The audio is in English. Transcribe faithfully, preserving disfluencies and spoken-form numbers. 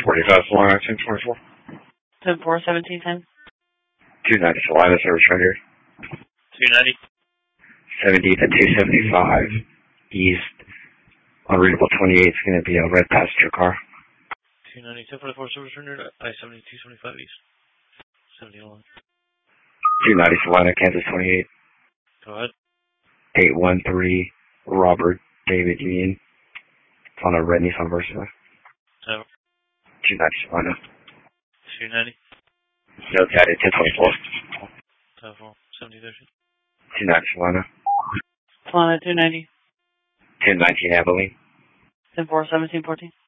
forty-five Salina, ten twenty-four. ten four, seventeen ten. two ninety Salina, service right here. two ninety. seventy to two seventy-five east. Unreadable twenty-eight is going to be a red passenger car. two ninety, ten forty-four, service rendered. I seventy, two seventy-five east. seventy-one. two ninety Salina, Kansas twenty-eight. Go ahead. eight one three Robert David Union. It's on a red Nissan Versa. So, two ninety Salina. two ninety. No, got it, ten twenty-four. ten four, seventy thirty. two ninety Salina. Salina two ninety. ten nineteen Abilene. ten four, seventeen fourteen.